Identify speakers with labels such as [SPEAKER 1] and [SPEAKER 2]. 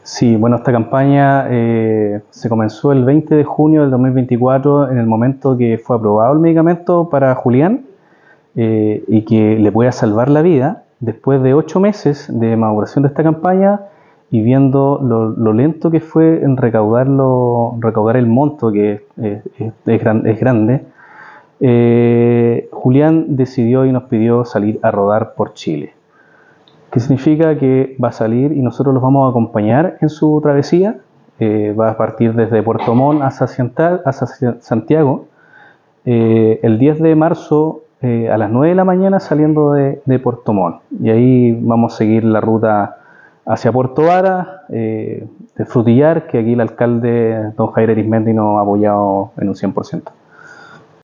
[SPEAKER 1] Sí, bueno, esta campaña se comenzó el 20 de junio del 2024 en el momento que fue aprobado el medicamento para Julián y que le pueda salvar la vida después de 8 meses de maduración de esta campaña y viendo lo lento que fue en recaudar el monto que es grande. Julián decidió y nos pidió salir a rodar por Chile. ¿Qué significa? Que va a salir y nosotros los vamos a acompañar en su travesía. Va a partir desde Puerto Montt hacia Santiago el 10 de marzo a las 9 de la mañana saliendo de Puerto Montt. Y ahí vamos a seguir la ruta hacia Puerto Vara, de Frutillar, que aquí el alcalde don Javier Arismendi nos ha apoyado en un 100%.